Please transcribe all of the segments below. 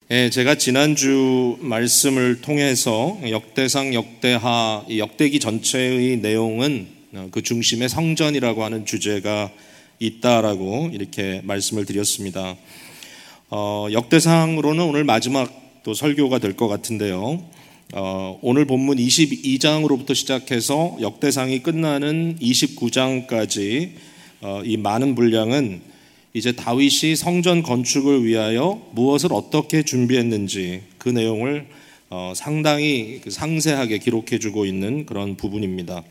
제가 지난주 말씀을 통해서 역대상, 역대하, 이 역대기 전체의 내용은 그 중심에 성전이라고 하는 주제가 있다라고 이렇게 말씀을 드렸습니다. 역대상으로는 오늘 마지막 또 설교가 될 것 같은데요. 오늘 본문 22장으로부터 시작해서 역대상이 끝나는 29장까지 이 많은 분량은 이제 다윗이 성전 건축을 위하여 무엇을 어떻게 준비했는지 그 내용을 상당히 상세하게 기록해주고 있는 그런 부분입니다.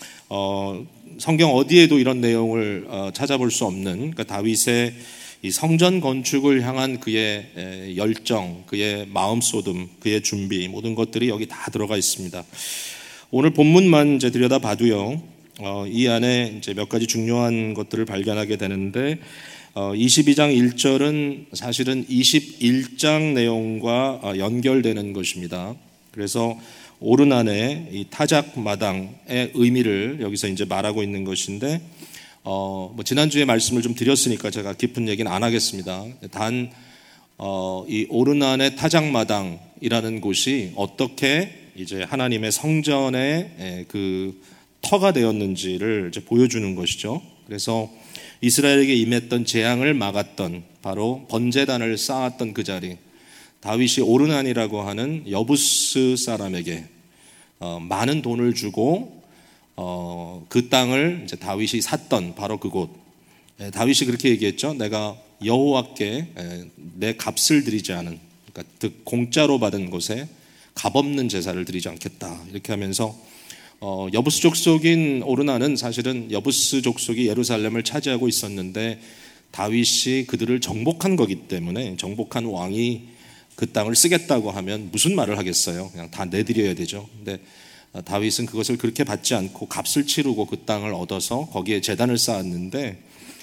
성경 어디에도 이런 내용을 찾아볼 수 없는, 그러니까 다윗의 이 성전 건축을 향한 그의 열정, 그의 마음쏟음, 그의 준비, 모든 것들이 여기 다 들어가 있습니다. 오늘 본문만 이제 들여다봐도요, 이 안에 이제 몇 가지 중요한 것들을 발견하게 되는데, 22장 1절은 사실은 21장 내용과 연결되는 것입니다. 그래서 오르난의 이 타작마당의 의미를 여기서 이제 말하고 있는 것인데, 지난주에 말씀을 좀 드렸으니까 제가 깊은 얘기는 안 하겠습니다. 단, 이 오르난의 타작마당이라는 곳이 어떻게 이제 하나님의 성전의 그 터가 되었는지를 이제 보여주는 것이죠. 그래서 이스라엘에게 임했던 재앙을 막았던 바로 번제단을 쌓았던 그 자리, 다윗이 오르난이라고 하는 여부스 사람에게 많은 돈을 주고 그 땅을 이제 다윗이 샀던 바로 그곳. 다윗이 그렇게 얘기했죠. 내가 여호와께 내 값을 드리지 않은, 그러니까 즉 공짜로 받은 곳에 값없는 제사를 드리지 않겠다, 이렇게 하면서 여부스 족속인 오르난은 사실은 여부스 족속이 예루살렘을 차지하고 있었는데 다윗이 그들을 정복한 거기 때문에, 정복한 왕이 그 땅을 쓰겠다고 하면 무슨 말을 하겠어요. 그냥 다 내드려야 되죠. 근데 다윗은 그것을 그렇게 받지 않고 값을 치르고 그 땅을 얻어서 거기에 제단을 쌓았는데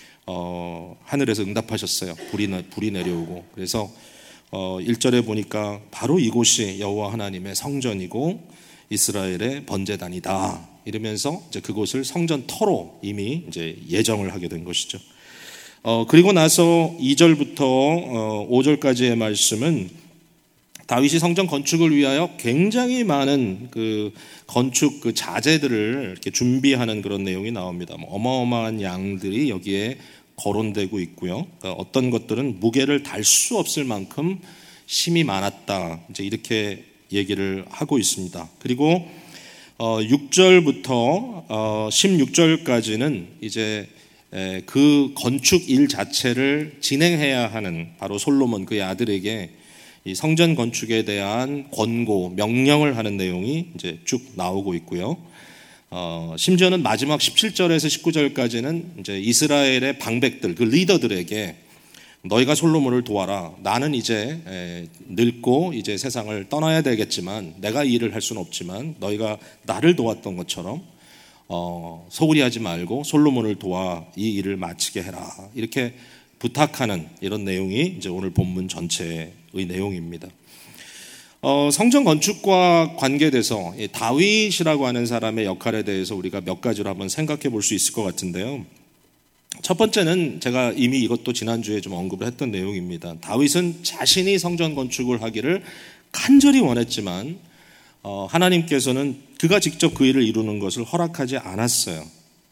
하늘에서 응답하셨어요. 불이 내려오고. 그래서 1절에 보니까 바로 이곳이 여호와 하나님의 성전이고 이스라엘의 번제단이다, 이러면서 이제 그곳을 성전터로 이미 이제 예정을 하게 된 것이죠. 그리고 나서 2절부터 5절까지의 말씀은 다윗이 성전 건축을 위하여 굉장히 많은 그 건축 그 자재들을 이렇게 준비하는 그런 내용이 나옵니다. 어마어마한 양들이 여기에 거론되고 있고요. 그러니까 어떤 것들은 무게를 달 수 없을 만큼 힘이 많았다, 이제 이렇게 얘기를 하고 있습니다. 그리고 6절부터 16절까지는 이제 그 건축 일 자체를 진행해야 하는 바로 솔로몬 그의 아들에게 이 성전 건축에 대한 권고, 명령을 하는 내용이 이제 쭉 나오고 있고요. 심지어는 마지막 17절에서 19절까지는 이제 이스라엘의 방백들, 그 리더들에게 너희가 솔로몬을 도와라. 나는 이제 늙고 이제 세상을 떠나야 되겠지만 내가 이 일을 할 수는 없지만 너희가 나를 도왔던 것처럼 소홀히 하지 말고 솔로몬을 도와 이 일을 마치게 해라, 이렇게 부탁하는 이런 내용이 이제 오늘 본문 전체의 내용입니다. 성전 건축과 관계돼서 다윗이라고 하는 사람의 역할에 대해서 우리가 몇 가지로 한번 생각해 볼 수 있을 것 같은데요. 첫 번째는 제가 이미 이것도 지난주에 좀 언급을 했던 내용입니다. 다윗은 자신이 성전 건축을 하기를 간절히 원했지만 하나님께서는 그가 직접 그 일을 이루는 것을 허락하지 않았어요.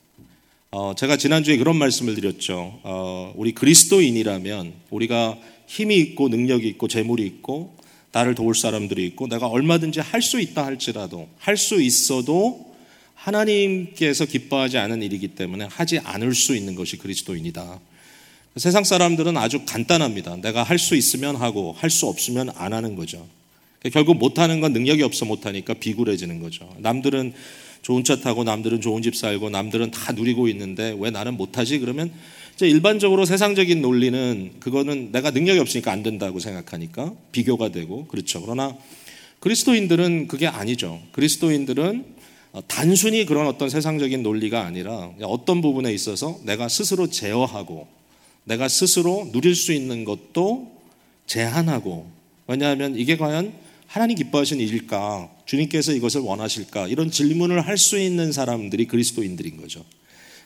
제가 지난주에 그런 말씀을 드렸죠. 우리 그리스도인이라면 우리가 힘이 있고 능력이 있고 재물이 있고 나를 도울 사람들이 있고 내가 얼마든지 할 수 있다 할지라도, 할 수 있어도 하나님께서 기뻐하지 않은 일이기 때문에 하지 않을 수 있는 것이 그리스도인이다. 세상 사람들은 아주 간단합니다. 내가 할 수 있으면 하고 할 수 없으면 안 하는 거죠. 결국 못하는 건 능력이 없어 못하니까 비굴해지는 거죠. 남들은 좋은 차 타고 남들은 좋은 집 살고 남들은 다 누리고 있는데 왜 나는 못하지? 그러면 이제 일반적으로 세상적인 논리는 그거는 내가 능력이 없으니까 안 된다고 생각하니까 비교가 되고, 그렇죠. 그러나 그리스도인들은 그게 아니죠. 그리스도인들은 단순히 그런 어떤 세상적인 논리가 아니라 어떤 부분에 있어서 내가 스스로 제어하고 내가 스스로 누릴 수 있는 것도 제한하고, 왜냐하면 이게 과연 하나님 기뻐하시는 일일까? 주님께서 이것을 원하실까? 이런 질문을 할 수 있는 사람들이 그리스도인들인 거죠.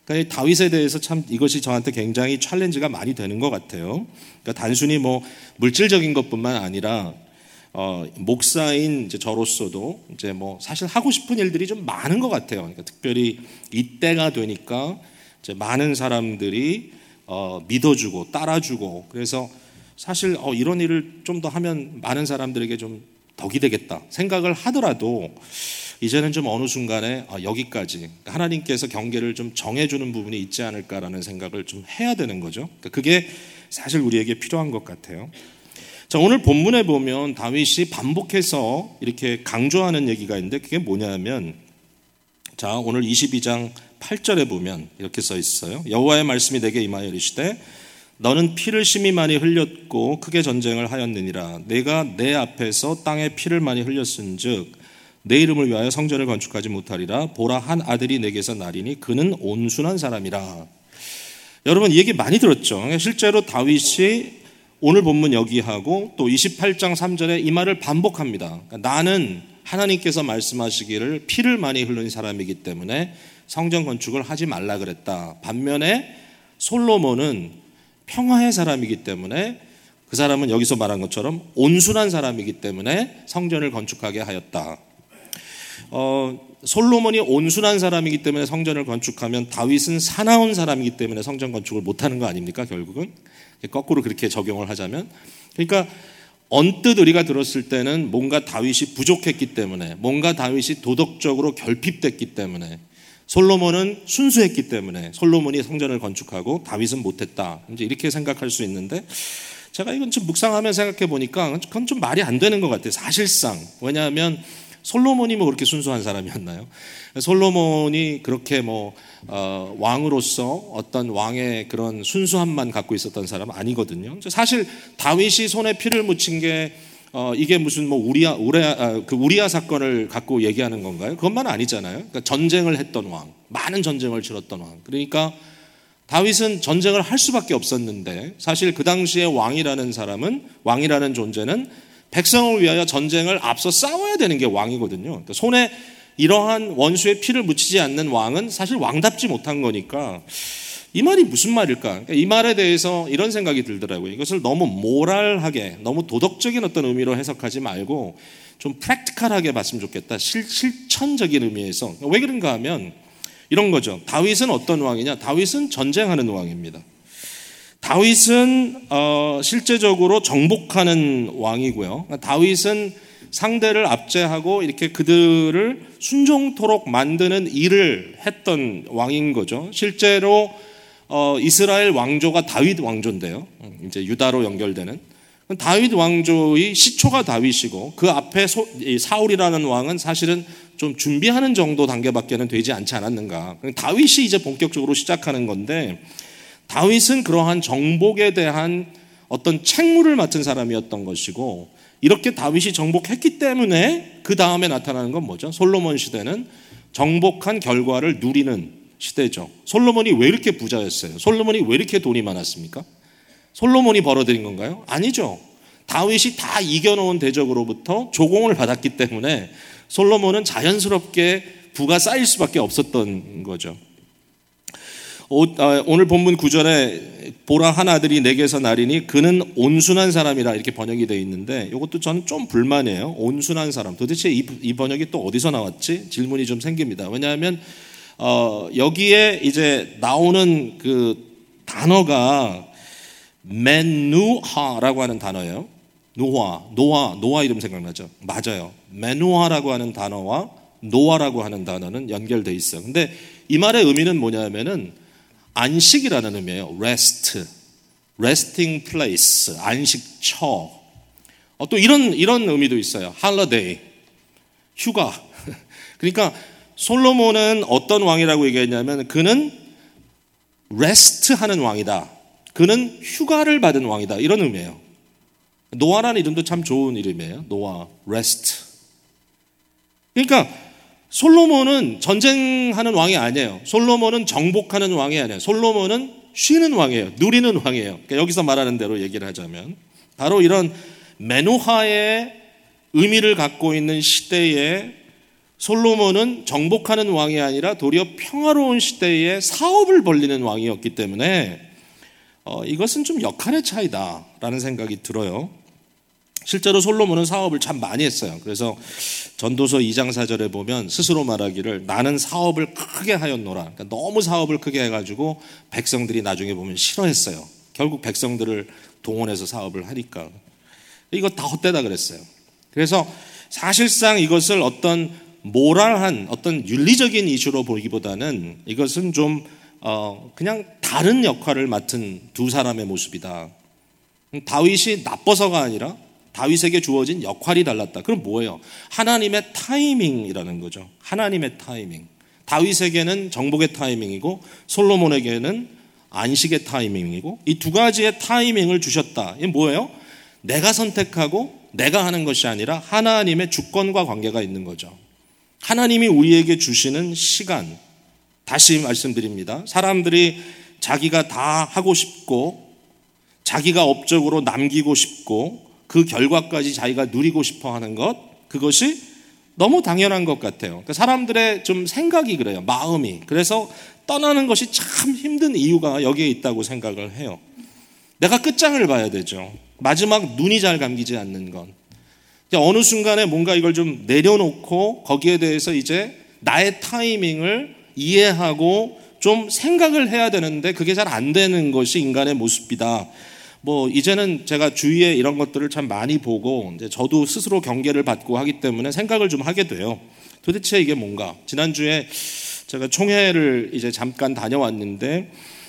그러니까 다윗에 대해서 참 이것이 저한테 굉장히 챌린지가 많이 되는 것 같아요. 그러니까 단순히 뭐 물질적인 것뿐만 아니라 목사인 이제 저로서도 이제 뭐 사실 하고 싶은 일들이 좀 많은 것 같아요. 그러니까 특별히 이때가 되니까 이제 많은 사람들이 믿어주고 따라주고, 그래서 사실 이런 일을 좀 더 하면 많은 사람들에게 좀 덕이 되겠다 생각을 하더라도 이제는 좀 어느 순간에 여기까지 하나님께서 경계를 좀 정해주는 부분이 있지 않을까라는 생각을 좀 해야 되는 거죠. 그러니까 그게 사실 우리에게 필요한 것 같아요. 자, 오늘 본문에 보면 다윗이 반복해서 이렇게 강조하는 얘기가 있는데 그게 뭐냐면, 자, 오늘 22장 8절에 보면 이렇게 써 있어요. 여호와의 말씀이 내게 임하여 이르시되 너는 피를 심히 많이 흘렸고 크게 전쟁을 하였느니라. 내가 내 앞에서 땅에 피를 많이 흘렸은즉 내 이름을 위하여 성전을 건축하지 못하리라. 보라, 한 아들이 내게서 나리니 그는 온순한 사람이라. 여러분, 이 얘기 많이 들었죠. 실제로 다윗이 오늘 본문 여기하고 또 28장 3절에 이 말을 반복합니다. 그러니까 나는 하나님께서 말씀하시기를 피를 많이 흘린 사람이기 때문에 성전 건축을 하지 말라 그랬다. 반면에 솔로몬은 평화의 사람이기 때문에, 그 사람은 여기서 말한 것처럼 온순한 사람이기 때문에 성전을 건축하게 하였다. 솔로몬이 온순한 사람이기 때문에 성전을 건축하면 다윗은 사나운 사람이기 때문에 성전 건축을 못하는 거 아닙니까? 결국은 거꾸로 그렇게 적용을 하자면, 그러니까 언뜻 우리가 들었을 때는 뭔가 다윗이 부족했기 때문에, 뭔가 다윗이 도덕적으로 결핍됐기 때문에, 솔로몬은 순수했기 때문에 솔로몬이 성전을 건축하고 다윗은 못했다, 이제 이렇게 생각할 수 있는데, 제가 이건 좀 묵상하면서 생각해 보니까 그건 좀 말이 안 되는 것 같아요. 사실상. 왜냐하면 솔로몬이 뭐 그렇게 순수한 사람이었나요? 솔로몬이 그렇게 왕으로서 어떤 왕의 그런 순수함만 갖고 있었던 사람 아니거든요. 사실 다윗이 손에 피를 묻힌 게 이게 무슨 우리아 사건을 갖고 얘기하는 건가요? 그것만 아니잖아요. 그러니까 전쟁을 했던 왕, 많은 전쟁을 치렀던 왕. 그러니까 다윗은 전쟁을 할 수밖에 없었는데, 사실 그 당시에 왕이라는 존재는 백성을 위하여 전쟁을 앞서 싸워야 되는 게 왕이거든요. 그러니까 손에 이러한 원수의 피를 묻히지 않는 왕은 사실 왕답지 못한 거니까, 이 말이 무슨 말일까? 그러니까 이 말에 대해서 이런 생각이 들더라고요. 이것을 너무 모랄하게, 너무 도덕적인 어떤 의미로 해석하지 말고 좀 프랙티컬하게 봤으면 좋겠다. 실천적인 의미에서. 왜 그런가 하면 이런 거죠. 다윗은 어떤 왕이냐? 다윗은 전쟁하는 왕입니다. 다윗은 실제적으로 정복하는 왕이고요. 다윗은 상대를 압제하고 이렇게 그들을 순종토록 만드는 일을 했던 왕인 거죠. 실제로 이스라엘 왕조가 다윗 왕조인데요. 이제 유다로 연결되는 다윗 왕조의 시초가 다윗이고, 그 앞에 사울이라는 왕은 사실은 좀 준비하는 정도 단계밖에는 되지 않지 않았는가. 다윗이 이제 본격적으로 시작하는 건데, 다윗은 그러한 정복에 대한 어떤 책무를 맡은 사람이었던 것이고, 이렇게 다윗이 정복했기 때문에 그 다음에 나타나는 건 뭐죠? 솔로몬 시대는 정복한 결과를 누리는 시대죠. 솔로몬이 왜 이렇게 부자였어요? 솔로몬이 왜 이렇게 돈이 많았습니까? 솔로몬이 벌어들인 건가요? 아니죠. 다윗이 다 이겨놓은 대적으로부터 조공을 받았기 때문에 솔로몬은 자연스럽게 부가 쌓일 수밖에 없었던 거죠. 오늘 본문 9절에 보라, 한 아들이 내게서 나리니 그는 온순한 사람이라 이렇게 번역이 되어 있는데, 이것도 저는 좀 불만이에요. 온순한 사람, 도대체 이 번역이 또 어디서 나왔지? 질문이 좀 생깁니다. 왜냐하면 여기에 이제 나오는 그 단어가 메누하라고 하는 단어예요. 노아 이름 생각나죠? 맞아요. 메누하라고 하는 단어와 노아라고 하는 단어는 연결돼 있어요. 근데 이 말의 의미는 뭐냐면은 안식이라는 의미예요. rest, resting place, 안식처. 또 이런 의미도 있어요. holiday, 휴가. 그러니까 솔로몬은 어떤 왕이라고 얘기했냐면 그는 rest하는 왕이다. 그는 휴가를 받은 왕이다. 이런 의미예요. 노아라는 이름도 참 좋은 이름이에요. 노아, rest. 그러니까 솔로몬은 전쟁하는 왕이 아니에요. 솔로몬은 정복하는 왕이 아니에요. 솔로몬은 쉬는 왕이에요. 누리는 왕이에요. 그러니까 여기서 말하는 대로 얘기를 하자면 바로 이런 메노하의 의미를 갖고 있는 시대에 솔로몬은 정복하는 왕이 아니라 도리어 평화로운 시대에 사업을 벌리는 왕이었기 때문에 이것은 좀 역할의 차이다라는 생각이 들어요. 실제로 솔로몬은 사업을 참 많이 했어요. 그래서 전도서 2장 4절에 보면 스스로 말하기를 나는 사업을 크게 하였노라. 그러니까 너무 사업을 크게 해가지고 백성들이 나중에 보면 싫어했어요. 결국 백성들을 동원해서 사업을 하니까 이거 다 헛되다 그랬어요. 그래서 사실상 이것을 어떤 모랄한 어떤 윤리적인 이슈로 보기보다는 이것은 좀 그냥 다른 역할을 맡은 두 사람의 모습이다. 다윗이 나빠서가 아니라 다윗에게 주어진 역할이 달랐다. 그럼 뭐예요? 하나님의 타이밍이라는 거죠. 하나님의 타이밍. 다윗에게는 정복의 타이밍이고 솔로몬에게는 안식의 타이밍이고 이 두 가지의 타이밍을 주셨다. 이게 뭐예요? 내가 선택하고 내가 하는 것이 아니라 하나님의 주권과 관계가 있는 거죠. 하나님이 우리에게 주시는 시간, 다시 말씀드립니다. 사람들이 자기가 다 하고 싶고 자기가 업적으로 남기고 싶고 그 결과까지 자기가 누리고 싶어 하는 것, 그것이 너무 당연한 것 같아요. 그러니까 사람들의 좀 생각이 그래요. 마음이. 그래서 떠나는 것이 참 힘든 이유가 여기에 있다고 생각을 해요. 내가 끝장을 봐야 되죠. 마지막 눈이 잘 감기지 않는 건. 어느 순간에 뭔가 이걸 좀 내려놓고 거기에 대해서 이제 나의 타이밍을 이해하고 좀 생각을 해야 되는데 그게 잘 안 되는 것이 인간의 모습이다. 이제는 제가 주위에 이런 것들을 참 많이 보고 이제 저도 스스로 경계를 받고 하기 때문에 생각을 좀 하게 돼요. 도대체 이게 뭔가? 지난주에 제가 총회를 이제 잠깐 다녀왔는데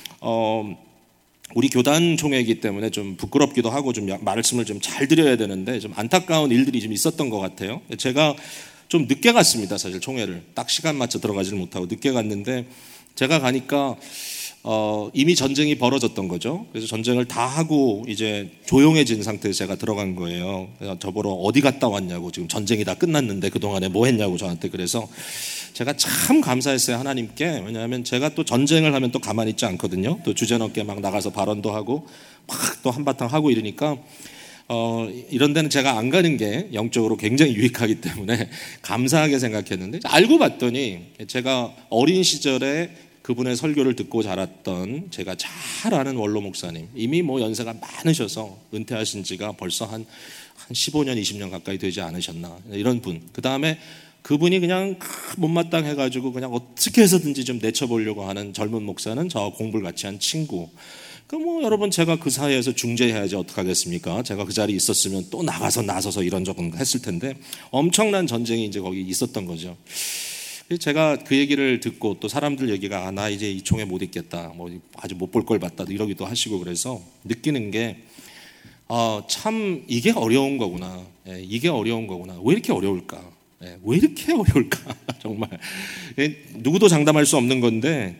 우리 교단 총회이기 때문에 좀 부끄럽기도 하고 좀 말씀을 좀 잘 드려야 되는데 좀 안타까운 일들이 좀 있었던 것 같아요. 제가 좀 늦게 갔습니다. 사실 총회를 딱 시간 맞춰 들어가지를 못하고 늦게 갔는데 제가 가니까 이미 전쟁이 벌어졌던 거죠. 그래서 전쟁을 다 하고 이제 조용해진 상태에서 제가 들어간 거예요. 저보러 어디 갔다 왔냐고, 지금 전쟁이 다 끝났는데 그동안에 뭐 했냐고 저한테. 그래서 제가 참 감사했어요, 하나님께. 왜냐하면 제가 또 전쟁을 하면 또 가만히 있지 않거든요. 또 주제넘게 막 나가서 발언도 하고 막 또 한바탕 하고 이러니까 이런 데는 제가 안 가는 게 영적으로 굉장히 유익하기 때문에 감사하게 생각했는데, 알고 봤더니 제가 어린 시절에 그분의 설교를 듣고 자랐던 제가 잘 아는 원로 목사님, 이미 연세가 많으셔서 은퇴하신 지가 벌써 한 15년 20년 가까이 되지 않으셨나, 이런 분. 그 다음에 그분이 그냥 못마땅해가지고 그냥 어떻게 해서든지 좀 내쳐보려고 하는 젊은 목사는 저와 공부를 같이 한 친구. 여러분, 제가 그 사이에서 중재해야지 어떡하겠습니까? 제가 그 자리에 있었으면 또 나서서 이런저런 했을 텐데 엄청난 전쟁이 이제 거기 있었던 거죠. 제가 그 얘기를 듣고 또 사람들 얘기가 나 이제 이 총회 못 있겠다, 아주 못 볼 걸 봤다 이러기도 하시고, 그래서 느끼는 게 참 이게 어려운 거구나. 이게 어려운 거구나. 왜 이렇게 어려울까? 왜 이렇게 어려울까? 정말 누구도 장담할 수 없는 건데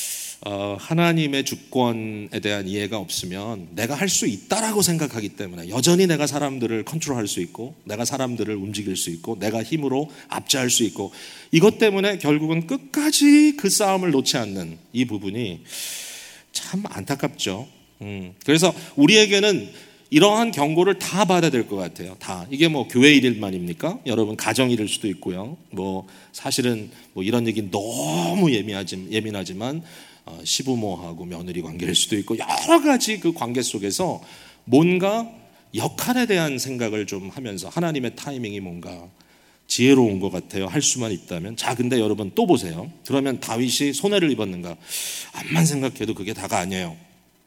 하나님의 주권에 대한 이해가 없으면 내가 할 수 있다라고 생각하기 때문에 여전히 내가 사람들을 컨트롤할 수 있고 내가 사람들을 움직일 수 있고 내가 힘으로 압제할 수 있고, 이것 때문에 결국은 끝까지 그 싸움을 놓지 않는 이 부분이 참 안타깝죠. 그래서 우리에게는 이러한 경고를 다 받아야 될 것 같아요. 다. 이게 교회 일일만입니까? 여러분 가정 일일 수도 있고요. 사실은 이런 얘기 너무 예민하지만 시부모하고 며느리 관계일 수도 있고, 여러 가지 그 관계 속에서 뭔가 역할에 대한 생각을 좀 하면서 하나님의 타이밍이 뭔가 지혜로운 것 같아요. 할 수만 있다면. 자, 근데 여러분 또 보세요. 그러면 다윗이 손해를 입었는가? 암만 생각해도 그게 다가 아니에요.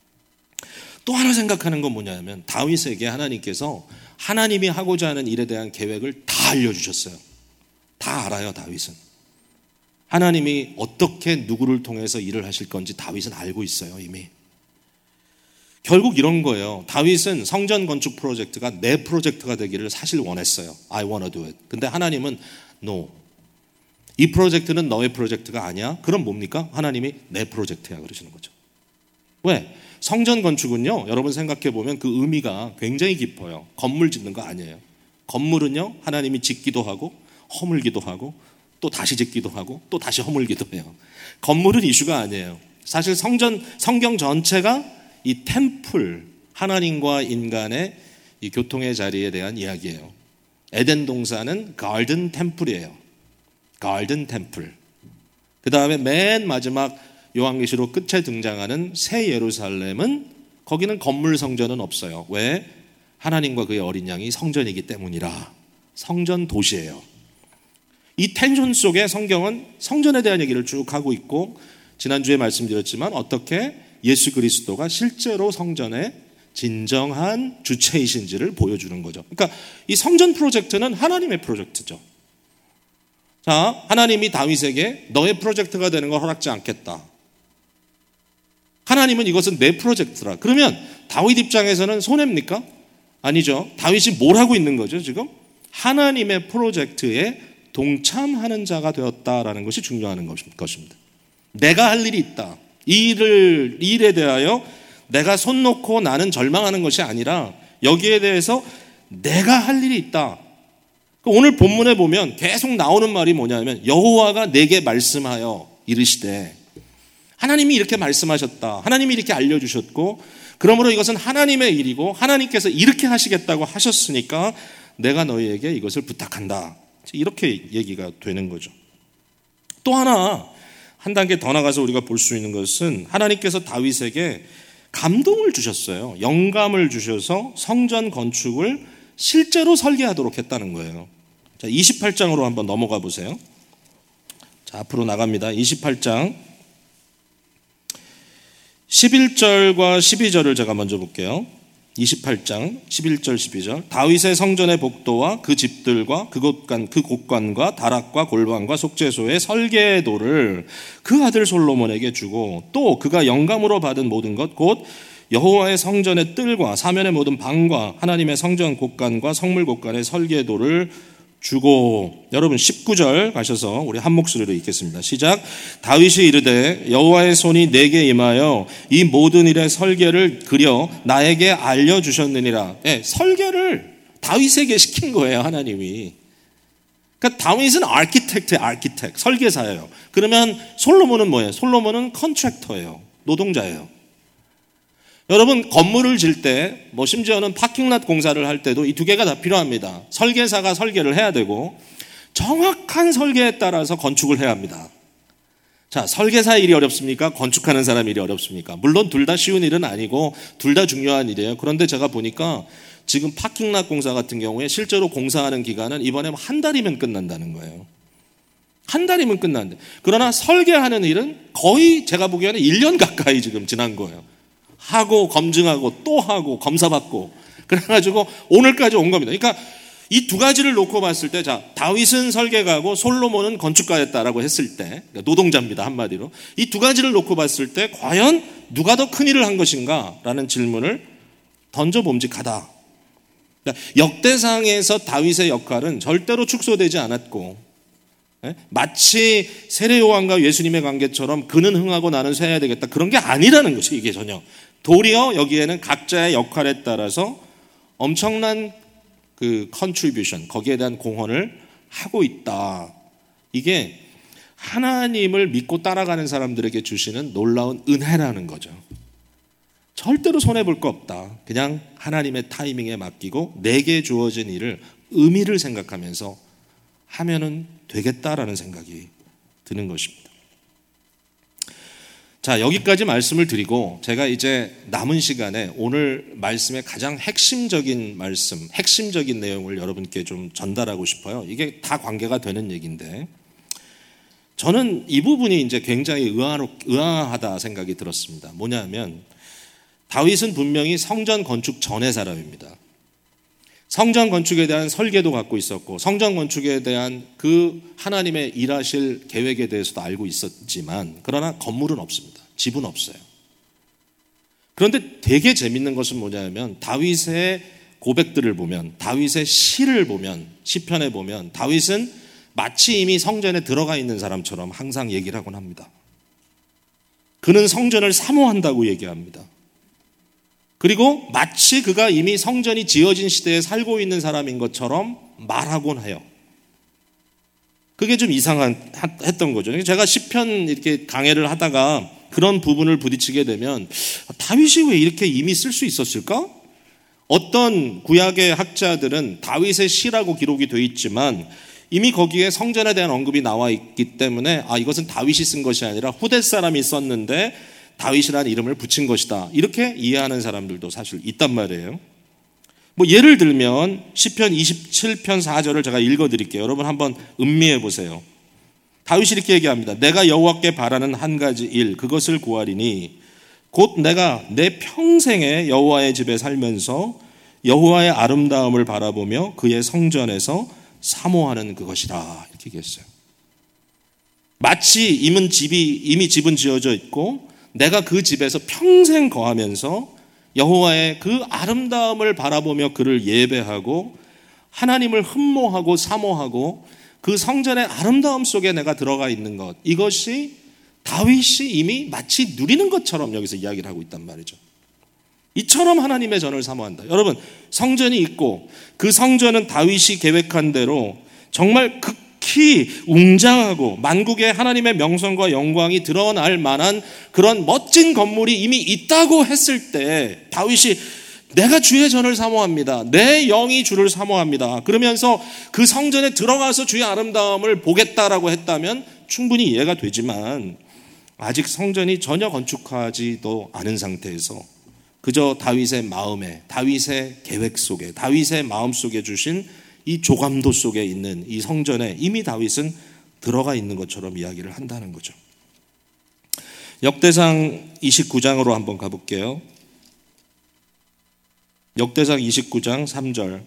또 하나 생각하는 건 뭐냐면 다윗에게 하나님께서 하나님이 하고자 하는 일에 대한 계획을 다 알려주셨어요. 다 알아요, 다윗은. 하나님이 어떻게 누구를 통해서 일을 하실 건지 다윗은 알고 있어요, 이미. 결국 이런 거예요. 다윗은 성전 건축 프로젝트가 내 프로젝트가 되기를 사실 원했어요. I wanna do it. 근데 하나님은 no. 이 프로젝트는 너의 프로젝트가 아니야. 그럼 뭡니까? 하나님이 내 프로젝트야 그러시는 거죠. 왜? 성전 건축은요, 여러분 생각해 보면 그 의미가 굉장히 깊어요. 건물 짓는 거 아니에요. 건물은요, 하나님이 짓기도 하고 허물기도 하고 또 다시 짓기도 하고 또 다시 허물기도 해요. 건물은 이슈가 아니에요. 사실 성경 전체가 이 템플, 하나님과 인간의 이 교통의 자리에 대한 이야기예요. 에덴 동산은 가든 템플이에요. 가든 템플. 그 다음에 맨 마지막 요한계시록 끝에 등장하는 새 예루살렘은 거기는 건물 성전은 없어요. 왜? 하나님과 그의 어린 양이 성전이기 때문이라. 성전 도시예요. 이 텐션 속에 성경은 성전에 대한 얘기를 쭉 하고 있고, 지난주에 말씀드렸지만 어떻게 예수 그리스도가 실제로 성전의 진정한 주체이신지를 보여주는 거죠. 그러니까 이 성전 프로젝트는 하나님의 프로젝트죠. 자, 하나님이 다윗에게 너의 프로젝트가 되는 걸 허락지 않겠다. 하나님은 이것은 내 프로젝트라. 그러면 다윗 입장에서는 손해입니까? 아니죠. 다윗이 뭘 하고 있는 거죠, 지금? 하나님의 프로젝트에 동참하는 자가 되었다라는 것이 중요한 것입니다. 내가 할 일이 있다. 이 일에 대하여 내가 손 놓고 나는 절망하는 것이 아니라 여기에 대해서 내가 할 일이 있다. 오늘 본문에 보면 계속 나오는 말이 뭐냐면 여호와가 내게 말씀하여 이르시되, 하나님이 이렇게 말씀하셨다. 하나님이 이렇게 알려주셨고, 그러므로 이것은 하나님의 일이고 하나님께서 이렇게 하시겠다고 하셨으니까 내가 너희에게 이것을 부탁한다. 이렇게 얘기가 되는 거죠. 또 하나, 한 단계 더 나가서 우리가 볼 수 있는 것은 하나님께서 다윗에게 감동을 주셨어요. 영감을 주셔서 성전 건축을 실제로 설계하도록 했다는 거예요. 자, 28장으로 한번 넘어가 보세요. 자, 앞으로 나갑니다. 28장 11절과 12절을 제가 먼저 볼게요. 28장 11절 12절. 다윗의 성전의 복도와 그 집들과 그 곳간과 다락과 골방과 속죄소의 설계도를 그 아들 솔로몬에게 주고, 또 그가 영감으로 받은 모든 것 곧 여호와의 성전의 뜰과 사면의 모든 방과 하나님의 성전 곳간과 성물 곳간의 설계도를 주고. 여러분 19절 가셔서 우리 한 목소리로 읽겠습니다. 시작. 다윗이 이르되 여호와의 손이 내게 임하여 이 모든 일의 설계를 그려 나에게 알려주셨느니라. 네, 설계를 다윗에게 시킨 거예요, 하나님이. 그러니까 다윗은 아키텍트, 설계사예요. 그러면 솔로몬은 뭐예요? 솔로몬은 컨트랙터예요, 노동자예요. 여러분, 건물을 질 때, 심지어는 파킹랏 공사를 할 때도 이 두 개가 다 필요합니다. 설계사가 설계를 해야 되고, 정확한 설계에 따라서 건축을 해야 합니다. 자, 설계사 일이 어렵습니까? 건축하는 사람 일이 어렵습니까? 물론 둘 다 쉬운 일은 아니고, 둘 다 중요한 일이에요. 그런데 제가 보니까 지금 파킹랏 공사 같은 경우에 실제로 공사하는 기간은 이번에 한 달이면 끝난다는 거예요. 한 달이면 끝난대. 그러나 설계하는 일은 거의 제가 보기에는 1년 가까이 지금 지난 거예요. 하고 검증하고 또 하고 검사받고 그래가지고 오늘까지 온 겁니다. 그러니까 이 두 가지를 놓고 봤을 때, 자, 다윗은 설계가고 솔로몬은 건축가였다라고 했을 때, 그러니까 노동자입니다, 한마디로. 이 두 가지를 놓고 봤을 때 과연 누가 더 큰 일을 한 것인가 라는 질문을 던져봄직하다. 그러니까 역대상에서 다윗의 역할은 절대로 축소되지 않았고, 마치 세례요한과 예수님의 관계처럼 그는 흥하고 나는 쇠해야 되겠다, 그런 게 아니라는 거죠. 이게 전혀. 도리어 여기에는 각자의 역할에 따라서 엄청난 그 컨트리뷰션, 거기에 대한 공헌을 하고 있다. 이게 하나님을 믿고 따라가는 사람들에게 주시는 놀라운 은혜라는 거죠. 절대로 손해볼 거 없다. 그냥 하나님의 타이밍에 맡기고 내게 주어진 일을 의미를 생각하면서 하면은 되겠다라는 생각이 드는 것입니다. 자, 여기까지 말씀을 드리고 제가 이제 남은 시간에 오늘 말씀의 가장 핵심적인 말씀, 핵심적인 내용을 여러분께 좀 전달하고 싶어요. 이게 다 관계가 되는 얘기인데, 저는 이 부분이 이제 굉장히 의아하다 생각이 들었습니다. 뭐냐면 다윗은 분명히 성전 건축 전의 사람입니다. 성전 건축에 대한 설계도 갖고 있었고, 성전 건축에 대한 그 하나님의 일하실 계획에 대해서도 알고 있었지만, 그러나 건물은 없습니다. 집은 없어요. 그런데 되게 재밌는 것은 뭐냐면 다윗의 고백들을 보면, 다윗의 시를 보면, 시편에 보면 다윗은 마치 이미 성전에 들어가 있는 사람처럼 항상 얘기를 하곤 합니다. 그는 성전을 사모한다고 얘기합니다. 그리고 마치 그가 이미 성전이 지어진 시대에 살고 있는 사람인 것처럼 말하곤 해요. 그게 좀 이상했던 거죠. 제가 시편 이렇게 강해를 하다가 그런 부분을 부딪히게 되면 다윗이 왜 이렇게 이미 쓸 수 있었을까? 어떤 구약의 학자들은 다윗의 시라고 기록이 되어 있지만 이미 거기에 성전에 대한 언급이 나와 있기 때문에 이것은 다윗이 쓴 것이 아니라 후대 사람이 썼는데 다윗이라는 이름을 붙인 것이다. 이렇게 이해하는 사람들도 사실 있단 말이에요. 예를 들면 시편 27편 4절을 제가 읽어드릴게요. 여러분 한번 음미해 보세요. 다윗이 이렇게 얘기합니다. 내가 여호와께 바라는 한 가지 일, 그것을 구하리니 곧 내가 내 평생에 여호와의 집에 살면서 여호와의 아름다움을 바라보며 그의 성전에서 사모하는 그것이라. 이렇게 얘기했어요. 마치 이미 집은 지어져 있고 내가 그 집에서 평생 거하면서 여호와의 그 아름다움을 바라보며 그를 예배하고 하나님을 흠모하고 사모하고 그 성전의 아름다움 속에 내가 들어가 있는 것, 이것이 다윗이 이미 마치 누리는 것처럼 여기서 이야기를 하고 있단 말이죠. 이처럼 하나님의 전을 사모한다. 여러분, 성전이 있고 그 성전은 다윗이 계획한 대로 정말 극히 웅장하고 만국의 하나님의 명성과 영광이 드러날 만한 그런 멋진 건물이 이미 있다고 했을 때 다윗이 내가 주의 전을 사모합니다. 내 영이 주를 사모합니다. 그러면서 그 성전에 들어가서 주의 아름다움을 보겠다라고 했다면 충분히 이해가 되지만 아직 성전이 전혀 건축하지도 않은 상태에서 그저 다윗의 마음에, 다윗의 계획 속에, 다윗의 마음 속에 주신 이 조감도 속에 있는 이 성전에 이미 다윗은 들어가 있는 것처럼 이야기를 한다는 거죠. 역대상 29장으로 한번 가볼게요. 역대상 29장 3절.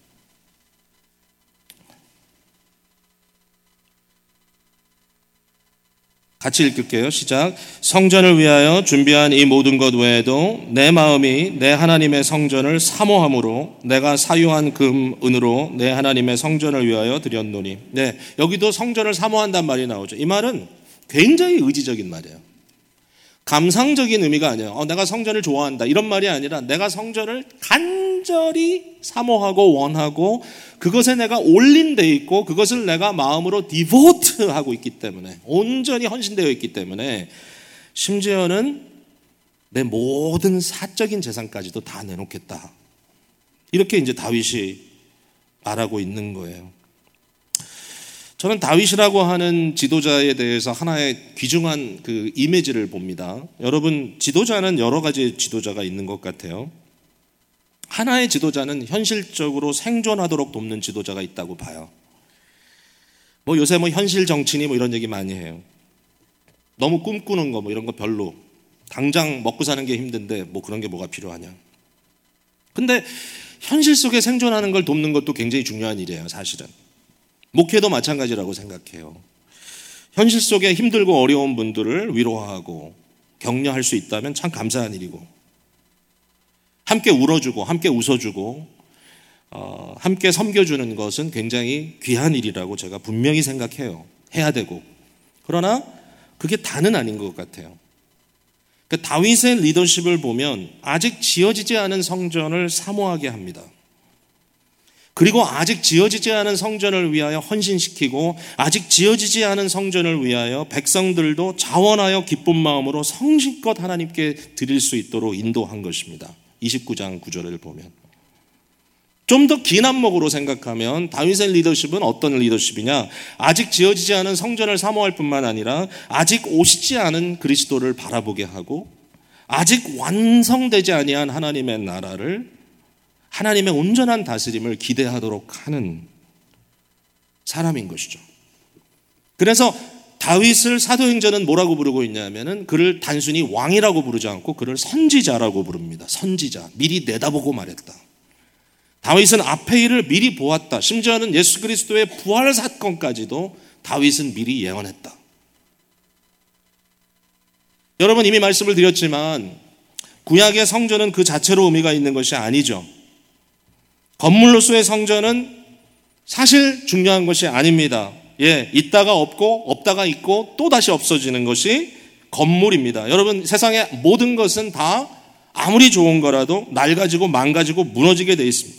같이 읽을게요. 시작. 성전을 위하여 준비한 이 모든 것 외에도 내 마음이 내 하나님의 성전을 사모함으로 내가 사유한 금, 은으로 내 하나님의 성전을 위하여 드렸노니. 네, 여기도 성전을 사모한단 말이 나오죠. 이 말은 굉장히 의지적인 말이에요. 감상적인 의미가 아니에요. 내가 성전을 좋아한다 이런 말이 아니라 내가 성전을 간절히 사모하고 원하고 그것에 내가 올린돼 있고 그것을 내가 마음으로 디보트하고 있기 때문에, 온전히 헌신되어 있기 때문에 심지어는 내 모든 사적인 재산까지도 다 내놓겠다. 이렇게 이제 다윗이 말하고 있는 거예요. 저는 다윗이라고 하는 지도자에 대해서 하나의 귀중한 그 이미지를 봅니다. 여러분, 지도자는 여러 가지 지도자가 있는 것 같아요. 하나의 지도자는 현실적으로 생존하도록 돕는 지도자가 있다고 봐요. 요새 현실 정치니 이런 얘기 많이 해요. 너무 꿈꾸는 거 이런 거 별로. 당장 먹고 사는 게 힘든데 그런 게 뭐가 필요하냐. 근데 현실 속에 생존하는 걸 돕는 것도 굉장히 중요한 일이에요, 사실은. 목회도 마찬가지라고 생각해요. 현실 속에 힘들고 어려운 분들을 위로하고 격려할 수 있다면 참 감사한 일이고, 함께 울어주고 함께 웃어주고 함께 섬겨주는 것은 굉장히 귀한 일이라고 제가 분명히 생각해요. 해야 되고. 그러나 그게 다는 아닌 것 같아요. 그러니까 다윗의 리더십을 보면 아직 지어지지 않은 성전을 사모하게 합니다. 그리고 아직 지어지지 않은 성전을 위하여 헌신시키고 아직 지어지지 않은 성전을 위하여 백성들도 자원하여 기쁜 마음으로 성실껏 하나님께 드릴 수 있도록 인도한 것입니다. 29장 9절을 보면. 좀 더 긴 안목으로 생각하면 다윗의 리더십은 어떤 리더십이냐? 아직 지어지지 않은 성전을 사모할 뿐만 아니라 아직 오시지 않은 그리스도를 바라보게 하고 아직 완성되지 아니한 하나님의 나라를, 하나님의 온전한 다스림을 기대하도록 하는 사람인 것이죠. 그래서 다윗을 사도행전은 뭐라고 부르고 있냐면은 그를 단순히 왕이라고 부르지 않고 그를 선지자라고 부릅니다. 선지자. 미리 내다보고 말했다. 다윗은 앞의 일을 미리 보았다. 심지어는 예수 그리스도의 부활 사건까지도 다윗은 미리 예언했다. 여러분, 이미 말씀을 드렸지만 구약의 성전은 그 자체로 의미가 있는 것이 아니죠. 건물로서의 성전은 사실 중요한 것이 아닙니다. 있다가 없고 없다가 있고 또 다시 없어지는 것이 건물입니다. 여러분, 세상의 모든 것은 다 아무리 좋은 거라도 낡아지고 망가지고 무너지게 되어 있습니다.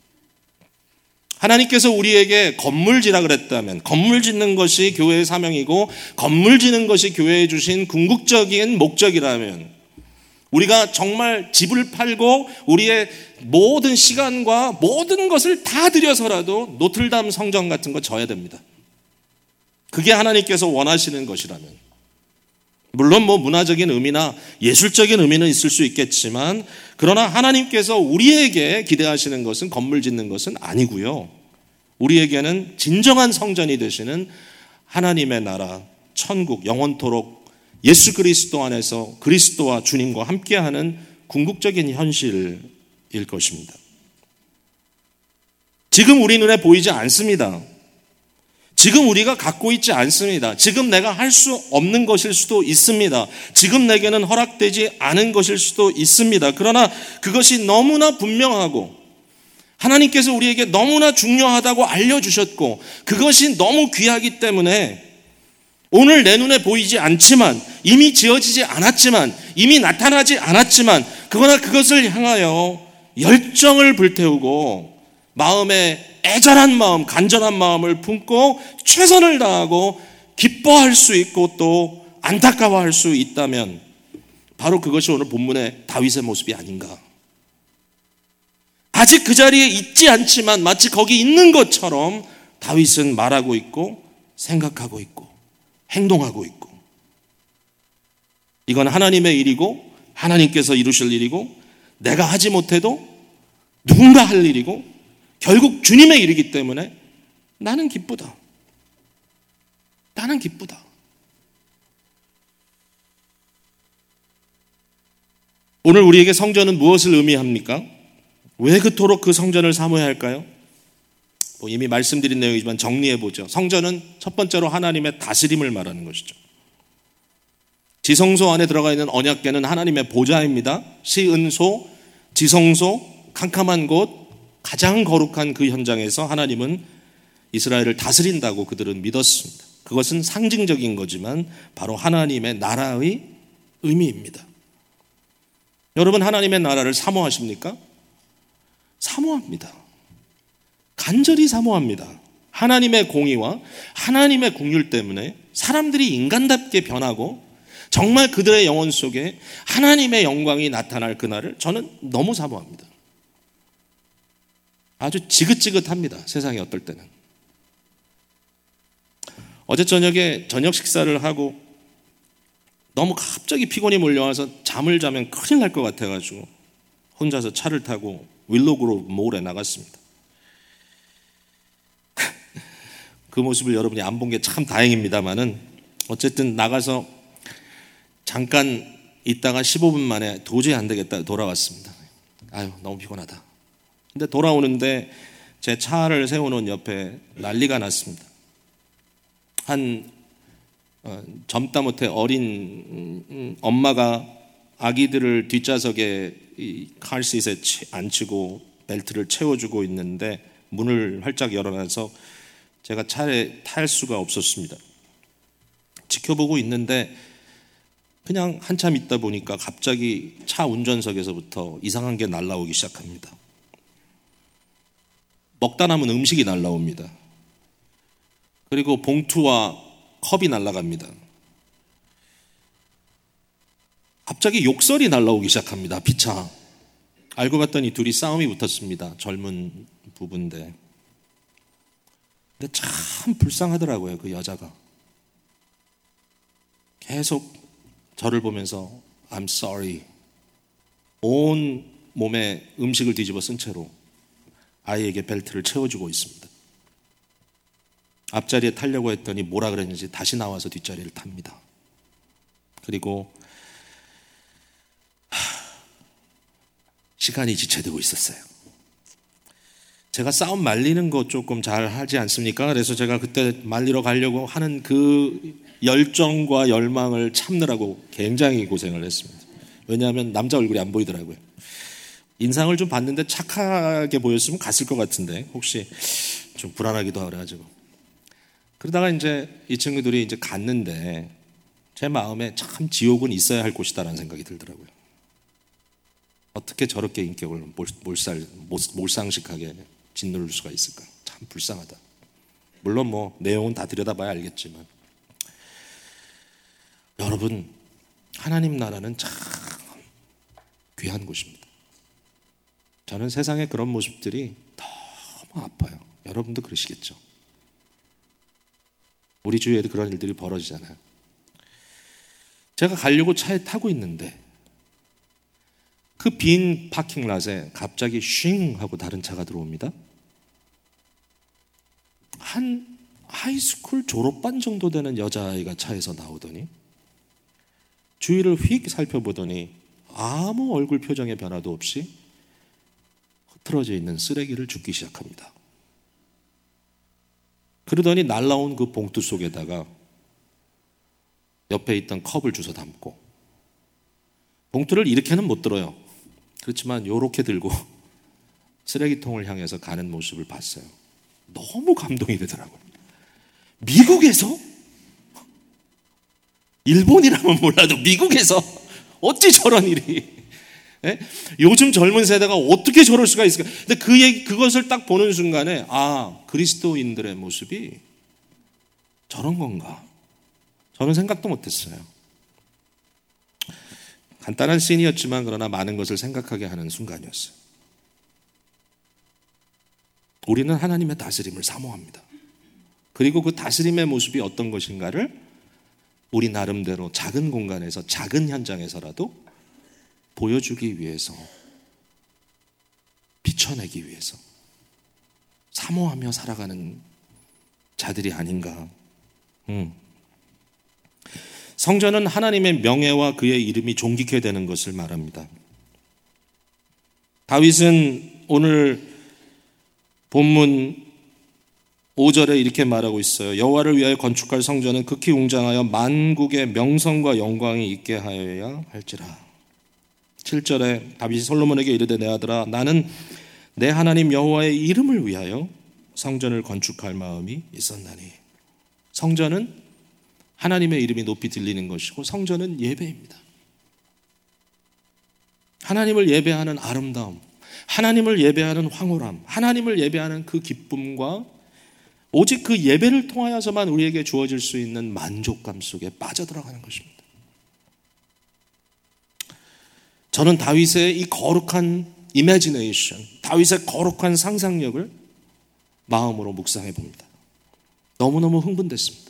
하나님께서 우리에게 건물 지라 그랬다면, 건물 짓는 것이 교회의 사명이고 건물 짓는 것이 교회에 주신 궁극적인 목적이라면 우리가 정말 집을 팔고 우리의 모든 시간과 모든 것을 다 들여서라도 노틀담 성전 같은 거 져야 됩니다. 그게 하나님께서 원하시는 것이라면. 물론 문화적인 의미나 예술적인 의미는 있을 수 있겠지만, 그러나 하나님께서 우리에게 기대하시는 것은 건물 짓는 것은 아니고요. 우리에게는 진정한 성전이 되시는 하나님의 나라, 천국, 영원토록 예수 그리스도 안에서 그리스도와 주님과 함께하는 궁극적인 현실일 것입니다. 지금 우리 눈에 보이지 않습니다. 지금 우리가 갖고 있지 않습니다. 지금 내가 할 수 없는 것일 수도 있습니다. 지금 내게는 허락되지 않은 것일 수도 있습니다. 그러나 그것이 너무나 분명하고 하나님께서 우리에게 너무나 중요하다고 알려주셨고 그것이 너무 귀하기 때문에 오늘 내 눈에 보이지 않지만, 이미 지어지지 않았지만, 이미 나타나지 않았지만, 그러나 그것을 향하여 열정을 불태우고 마음에 애절한 마음, 간절한 마음을 품고 최선을 다하고 기뻐할 수 있고 또 안타까워할 수 있다면 바로 그것이 오늘 본문의 다윗의 모습이 아닌가. 아직 그 자리에 있지 않지만 마치 거기 있는 것처럼 다윗은 말하고 있고 생각하고 있고 행동하고 있고, 이건 하나님의 일이고 하나님께서 이루실 일이고 내가 하지 못해도 누군가 할 일이고 결국 주님의 일이기 때문에 나는 기쁘다. 나는 기쁘다. 오늘 우리에게 성전은 무엇을 의미합니까? 왜 그토록 그 성전을 사모해야 할까요? 이미 말씀드린 내용이지만 정리해보죠. 성전은 첫 번째로 하나님의 다스림을 말하는 것이죠. 지성소 안에 들어가 있는 언약궤는 하나님의 보좌입니다. 시은소, 지성소, 캄캄한 곳, 가장 거룩한 그 현장에서 하나님은 이스라엘을 다스린다고 그들은 믿었습니다. 그것은 상징적인 거지만 바로 하나님의 나라의 의미입니다. 여러분, 하나님의 나라를 사모하십니까? 사모합니다. 간절히 사모합니다. 하나님의 공의와 하나님의 긍휼 때문에 사람들이 인간답게 변하고 정말 그들의 영혼 속에 하나님의 영광이 나타날 그날을 저는 너무 사모합니다. 아주 지긋지긋합니다. 세상이 어떨 때는. 어제 저녁에 저녁 식사를 하고 너무 갑자기 피곤이 몰려와서 잠을 자면 큰일 날 것 같아가지고 혼자서 차를 타고 윌로그로브 몰에 나갔습니다. 그 모습을 여러분이 안 본 게 참 다행입니다만은 어쨌든 나가서 잠깐 있다가 15분 만에 도저히 안 되겠다 돌아왔습니다. 아유, 너무 피곤하다. 근데 돌아오는데 제 차를 세워놓은 옆에 난리가 났습니다. 한 젊다 못해 어린 엄마가 아기들을 뒷좌석에 이 카시트에 앉히고 벨트를 채워주고 있는데 문을 활짝 열어놔서 제가 차에 탈 수가 없었습니다. 지켜보고 있는데 그냥 한참 있다 보니까 갑자기 차 운전석에서부터 이상한 게 날라오기 시작합니다. 먹다 남은 음식이 날라옵니다. 그리고 봉투와 컵이 날아갑니다. 갑자기 욕설이 날라오기 시작합니다. 피차. 알고 봤더니 둘이 싸움이 붙었습니다. 젊은 부부인데. 근데 참 불쌍하더라고요. 그 여자가. 계속 저를 보면서 I'm sorry. 온 몸에 음식을 뒤집어 쓴 채로 아이에게 벨트를 채워주고 있습니다. 앞자리에 타려고 했더니 뭐라 그랬는지 다시 나와서 뒷자리를 탑니다. 그리고 시간이 지체되고 있었어요. 제가 싸움 말리는 거 조금 잘 하지 않습니까? 그래서 제가 그때 말리러 가려고 하는 그 열정과 열망을 참느라고 굉장히 고생을 했습니다. 왜냐하면 남자 얼굴이 안 보이더라고요. 인상을 좀 봤는데 착하게 보였으면 갔을 것 같은데 혹시 좀 불안하기도 하고 그래가지고 그러다가 이제 이 친구들이 이제 갔는데 제 마음에 참 지옥은 있어야 할 곳이다라는 생각이 들더라고요. 어떻게 저렇게 인격을 몰상식하게 짓누를 수가 있을까? 참 불쌍하다. 물론 내용은 다 들여다봐야 알겠지만 여러분, 하나님 나라는 참 귀한 곳입니다. 저는 세상의 그런 모습들이 너무 아파요. 여러분도 그러시겠죠. 우리 주위에도 그런 일들이 벌어지잖아요. 제가 가려고 차에 타고 있는데 그 빈 파킹랏에 갑자기 쉥 하고 다른 차가 들어옵니다. 한 하이스쿨 졸업반 정도 되는 여자아이가 차에서 나오더니 주위를 휙 살펴보더니 아무 얼굴 표정의 변화도 없이 흐트러져 있는 쓰레기를 줍기 시작합니다. 그러더니 날라온 그 봉투 속에다가 옆에 있던 컵을 주워 담고, 봉투를 이렇게는 못 들어요. 그렇지만 이렇게 들고 쓰레기통을 향해서 가는 모습을 봤어요. 너무 감동이 되더라고요. 미국에서? 일본이라면 몰라도 미국에서 어찌 저런 일이? 예? 요즘 젊은 세대가 어떻게 저럴 수가 있을까? 근데 그것을 딱 보는 순간에 그리스도인들의 모습이 저런 건가? 저는 생각도 못했어요. 간단한 씬이었지만 그러나 많은 것을 생각하게 하는 순간이었어요. 우리는 하나님의 다스림을 사모합니다. 그리고 그 다스림의 모습이 어떤 것인가를 우리 나름대로 작은 공간에서 작은 현장에서라도 보여주기 위해서, 비춰내기 위해서 사모하며 살아가는 자들이 아닌가. 성전은 하나님의 명예와 그의 이름이 존귀케 되는 것을 말합니다. 다윗은 오늘 본문 5절에 이렇게 말하고 있어요. 여호와를 위하여 건축할 성전은 극히 웅장하여 만국의 명성과 영광이 있게 하여야 할지라. 7절에 다윗이 솔로몬에게 이르되 내 아들아, 나는 내 하나님 여호와의 이름을 위하여 성전을 건축할 마음이 있었나니. 성전은 하나님의 이름이 높이 들리는 것이고 성전은 예배입니다. 하나님을 예배하는 아름다움, 하나님을 예배하는 황홀함, 하나님을 예배하는 그 기쁨과 오직 그 예배를 통하여서만 우리에게 주어질 수 있는 만족감 속에 빠져들어가는 것입니다. 저는 다윗의 이 거룩한 이미지네이션, 다윗의 거룩한 상상력을 마음으로 묵상해 봅니다. 너무너무 흥분됐습니다.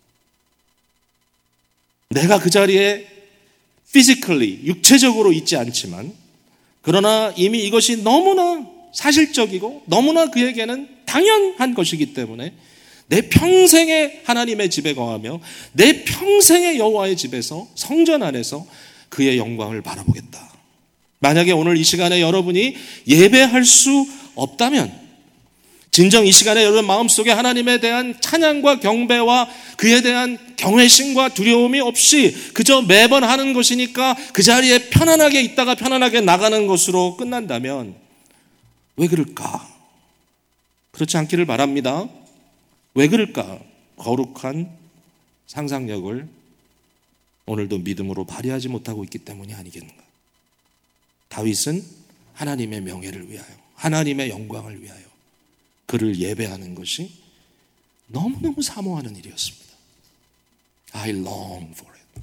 내가 그 자리에 physically, 육체적으로 있지 않지만 그러나 이미 이것이 너무나 사실적이고 너무나 그에게는 당연한 것이기 때문에 내 평생의 하나님의 집에 거하며 내 평생의 여호와의 집에서, 성전 안에서 그의 영광을 바라보겠다. 만약에 오늘 이 시간에 여러분이 예배할 수 없다면, 진정 이 시간에 여러분 마음속에 하나님에 대한 찬양과 경배와 그에 대한 경외심과 두려움이 없이 그저 매번 하는 것이니까 그 자리에 편안하게 있다가 편안하게 나가는 것으로 끝난다면 왜 그럴까? 그렇지 않기를 바랍니다. 왜 그럴까? 거룩한 상상력을 오늘도 믿음으로 발휘하지 못하고 있기 때문이 아니겠는가? 다윗은 하나님의 명예를 위하여, 하나님의 영광을 위하여 그를 예배하는 것이 너무너무 사모하는 일이었습니다. I long for it.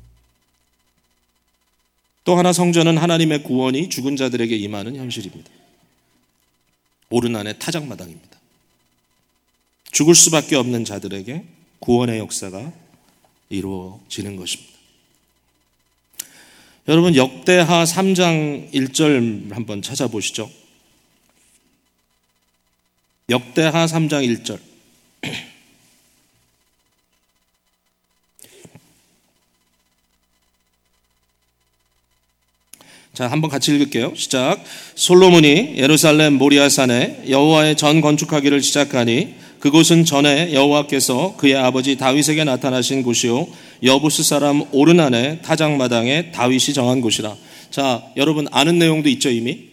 또 하나, 성전은 하나님의 구원이 죽은 자들에게 임하는 현실입니다. 오르난의 타작마당입니다. 죽을 수밖에 없는 자들에게 구원의 역사가 이루어지는 것입니다. 여러분, 역대하 3장 1절 한번 찾아보시죠. 역대하 3장 1절. 자, 한번 같이 읽을게요. 시작. 솔로몬이 예루살렘 모리아산에 여호와의 전 건축하기를 시작하니 그곳은 전에 여호와께서 그의 아버지 다윗에게 나타나신 곳이요 여부스 사람 오르난의 타작마당에 다윗이 정한 곳이라. 자, 여러분 아는 내용도 있죠 이미.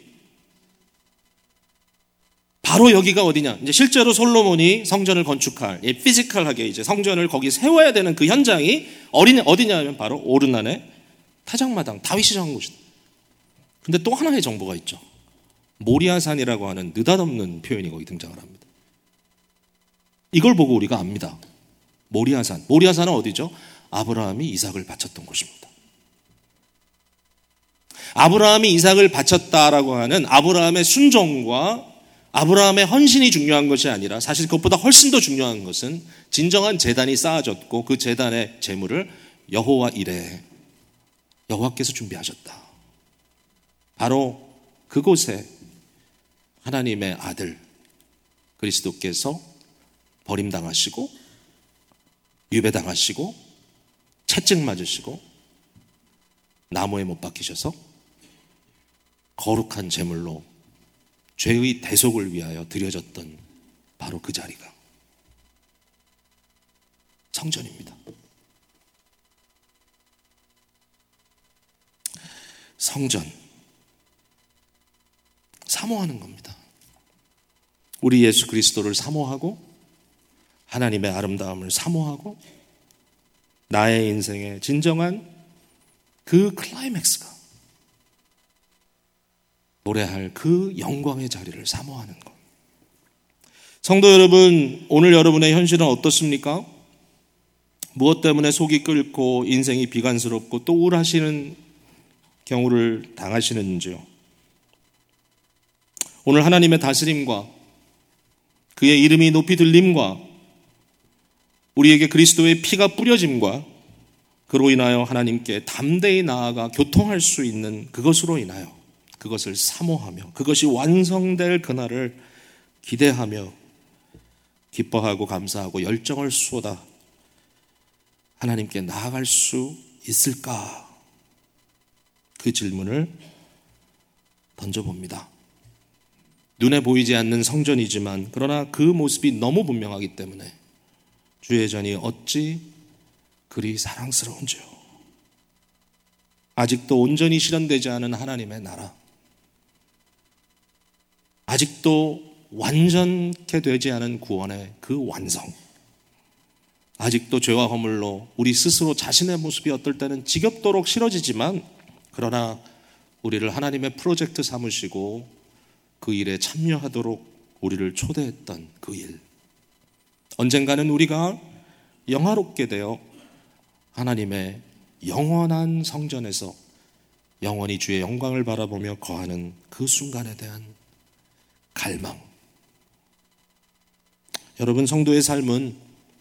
바로 여기가 어디냐? 이제 실제로 솔로몬이 성전을 건축할, 피지컬하게 이제 성전을 거기 세워야 되는 그 현장이 어디냐면 바로 오르난의 타작마당, 다윗이 정한 곳이다. 근데 또 하나의 정보가 있죠. 모리아산이라고 하는 느닷없는 표현이 거기 등장을 합니다. 이걸 보고 우리가 압니다. 모리아산. 모리아산은 어디죠? 아브라함이 이삭을 바쳤던 곳입니다. 아브라함이 이삭을 바쳤다라고 하는 아브라함의 순종과 아브라함의 헌신이 중요한 것이 아니라 사실 그것보다 훨씬 더 중요한 것은 진정한 제단이 쌓아졌고 그 제단의 제물을 여호와 이레, 여호와께서 준비하셨다. 바로 그곳에 하나님의 아들 그리스도께서 버림당하시고 유배당하시고 채찍 맞으시고 나무에 못 박히셔서 거룩한 제물로 죄의 대속을 위하여 드려졌던 바로 그 자리가 성전입니다. 성전, 사모하는 겁니다. 우리 예수 그리스도를 사모하고 하나님의 아름다움을 사모하고 나의 인생의 진정한 그 클라이맥스가 노래할 그 영광의 자리를 사모하는 것. 성도 여러분, 오늘 여러분의 현실은 어떻습니까? 무엇 때문에 속이 끓고 인생이 비관스럽고 또 우울하시는 경우를 당하시는지요? 오늘 하나님의 다스림과 그의 이름이 높이 들림과 우리에게 그리스도의 피가 뿌려짐과 그로 인하여 하나님께 담대히 나아가 교통할 수 있는 그것으로 인하여 그것을 사모하며 그것이 완성될 그날을 기대하며 기뻐하고 감사하고 열정을 쏟아 하나님께 나아갈 수 있을까? 그 질문을 던져봅니다. 눈에 보이지 않는 성전이지만 그러나 그 모습이 너무 분명하기 때문에 주의 전이 어찌 그리 사랑스러운지요. 아직도 온전히 실현되지 않은 하나님의 나라, 아직도 완전케 되지 않은 구원의 그 완성, 아직도 죄와 허물로 우리 스스로 자신의 모습이 어떨 때는 지겹도록 싫어지지만 그러나 우리를 하나님의 프로젝트 삼으시고 그 일에 참여하도록 우리를 초대했던 그 일, 언젠가는 우리가 영화롭게 되어 하나님의 영원한 성전에서 영원히 주의 영광을 바라보며 거하는 그 순간에 대한 갈망. 여러분, 성도의 삶은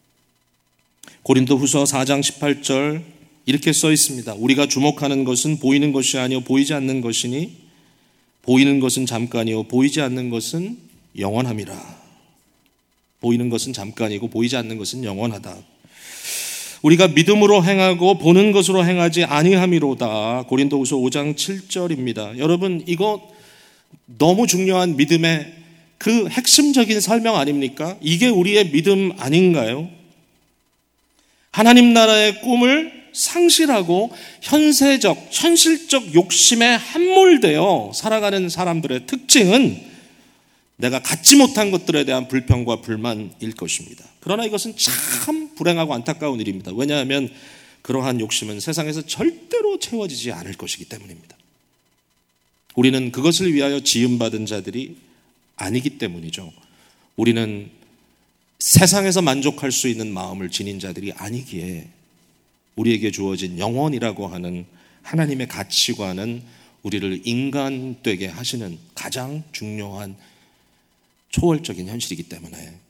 고린도후서 4장 18절 이렇게 써 있습니다. 우리가 주목하는 것은 보이는 것이 아니요 보이지 않는 것이니 보이는 것은 잠깐이요 보이지 않는 것은 영원함이라. 보이는 것은 잠깐이고 보이지 않는 것은 영원하다. 우리가 믿음으로 행하고 보는 것으로 행하지 아니함이로다. 고린도후서 5장 7절입니다. 여러분, 이거 너무 중요한 믿음의 그 핵심적인 설명 아닙니까? 이게 우리의 믿음 아닌가요? 하나님 나라의 꿈을 상실하고 현세적, 현실적 욕심에 함몰되어 살아가는 사람들의 특징은 내가 갖지 못한 것들에 대한 불평과 불만일 것입니다. 그러나 이것은 참 불행하고 안타까운 일입니다. 왜냐하면 그러한 욕심은 세상에서 절대로 채워지지 않을 것이기 때문입니다. 우리는 그것을 위하여 지음받은 자들이 아니기 때문이죠. 우리는 세상에서 만족할 수 있는 마음을 지닌 자들이 아니기에 우리에게 주어진 영혼이라고 하는 하나님의 가치관은 우리를 인간되게 하시는 가장 중요한 초월적인 현실이기 때문에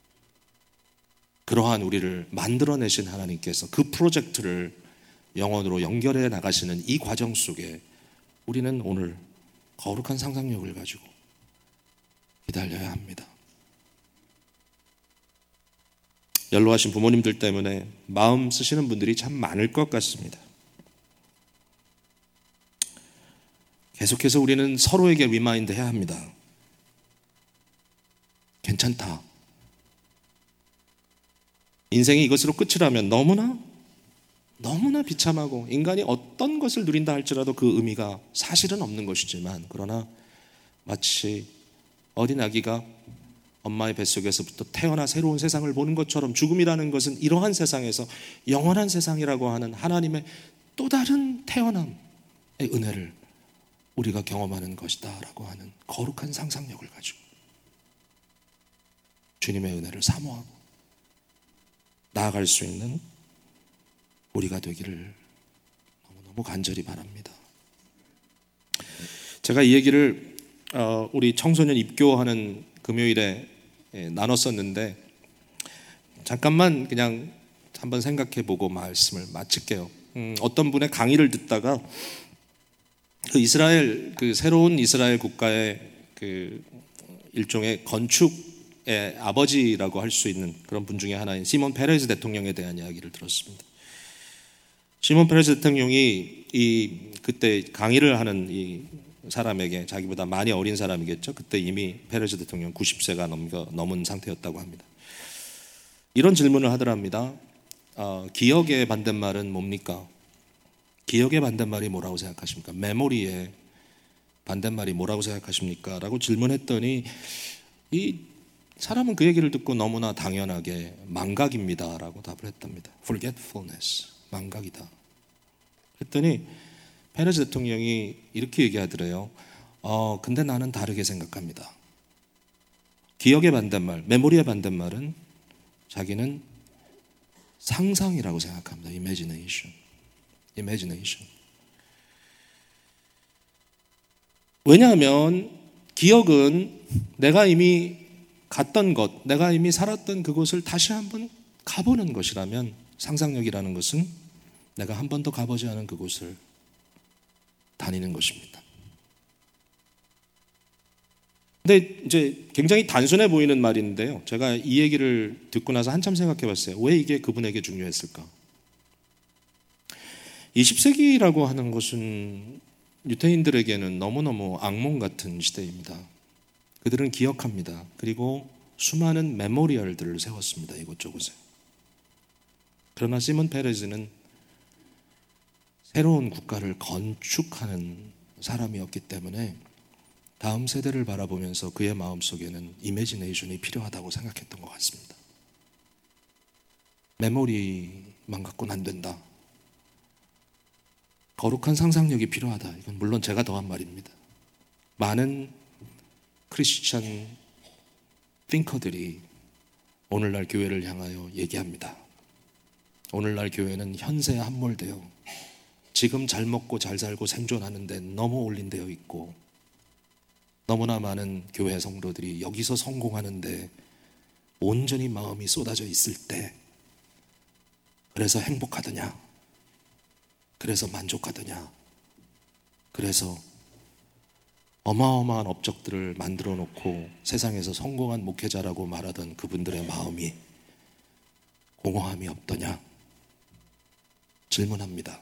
그러한 우리를 만들어내신 하나님께서 그 프로젝트를 영혼으로 연결해 나가시는 이 과정 속에 우리는 오늘 거룩한 상상력을 가지고 기다려야 합니다. 연로하신 부모님들 때문에 마음 쓰시는 분들이 참 많을 것 같습니다. 계속해서 우리는 서로에게 리마인드 해야 합니다. 괜찮다. 인생이 이것으로 끝이라면 너무나 비참하고 인간이 어떤 것을 누린다 할지라도 그 의미가 사실은 없는 것이지만 그러나 마치 어린 아기가 엄마의 뱃속에서부터 태어나 새로운 세상을 보는 것처럼 죽음이라는 것은 이러한 세상에서 영원한 세상이라고 하는 하나님의 또 다른 태어남의 은혜를 우리가 경험하는 것이다 라고 하는 거룩한 상상력을 가지고 주님의 은혜를 사모하고 나아갈 수 있는 우리가 되기를 너무너무 간절히 바랍니다. 제가 이 얘기를 우리 청소년 입교하는 금요일에 나눴었는데 잠깐만 그냥 한번 생각해보고 말씀을 마칠게요. 어떤 분의 강의를 듣다가 그 이스라엘, 그 새로운 이스라엘 국가의 그 일종의 건축의 아버지라고 할 수 있는 그런 분 중에 하나인 시몬 페레즈 대통령에 대한 이야기를 들었습니다. 시몬 페레즈 대통령이 그때 강의를 하는 이 사람에게, 자기보다 많이 어린 사람이겠죠. 그때 이미 페레즈 대통령 90세가 넘은 상태였다고 합니다. 이런 질문을 하더랍니다. 기억의 반대말은 뭡니까? 기억의 반대말이 뭐라고 생각하십니까? 메모리의 반대말이 뭐라고 생각하십니까? 라고 질문했더니 이 사람은 그 얘기를 듣고 너무나 당연하게 망각입니다 라고 답을 했답니다. Forgetfulness, 망각이다. 그랬더니 페레즈 대통령이 이렇게 얘기하더래요. 근데 나는 다르게 생각합니다. 기억의 반대말, 메모리의 반대말은 자기는 상상이라고 생각합니다. Imagination. 왜냐하면 기억은 내가 이미 갔던 것, 내가 이미 살았던 그곳을 다시 한번 가보는 것이라면, 상상력이라는 것은 내가 한 번도 가보지 않은 그곳을 다니는 것입니다. 근데 이제 굉장히 단순해 보이는 말인데요. 제가 이 얘기를 듣고 나서 한참 생각해 봤어요. 왜 이게 그분에게 중요했을까? 20세기라고 하는 것은 유대인들에게는 너무너무 악몽 같은 시대입니다. 그들은 기억합니다. 그리고 수많은 메모리얼들을 세웠습니다. 이곳저곳에. 그러나 시몬 페레즈는 새로운 국가를 건축하는 사람이었기 때문에 다음 세대를 바라보면서 그의 마음속에는 이미지네이션이 필요하다고 생각했던 것 같습니다. 메모리만 갖고는 안 된다. 거룩한 상상력이 필요하다. 이건 물론 제가 더한 말입니다. 많은 크리스찬 띵커들이 오늘날 교회를 향하여 얘기합니다. 오늘날 교회는 현세에 함몰되어 지금 잘 먹고 잘 살고 생존하는데 너무 올인되어 있고, 너무나 많은 교회 성도들이 여기서 성공하는데 온전히 마음이 쏟아져 있을 때 그래서 행복하더냐, 그래서 만족하더냐, 그래서 어마어마한 업적들을 만들어 놓고 세상에서 성공한 목회자라고 말하던 그분들의 마음이 공허함이 없더냐 질문합니다.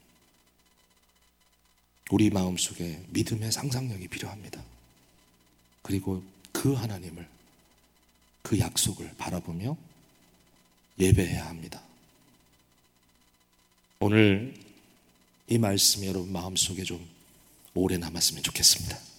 우리 마음속에 믿음의 상상력이 필요합니다. 그리고 그 하나님을, 그 약속을 바라보며 예배해야 합니다. 오늘 이 말씀이 여러분 마음속에 좀 오래 남았으면 좋겠습니다.